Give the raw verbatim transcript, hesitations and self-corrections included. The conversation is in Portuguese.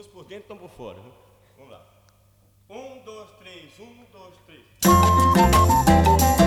Duas por dentro e estão por fora. Viu? Vamos lá. Um, dois, três, um, dois, três.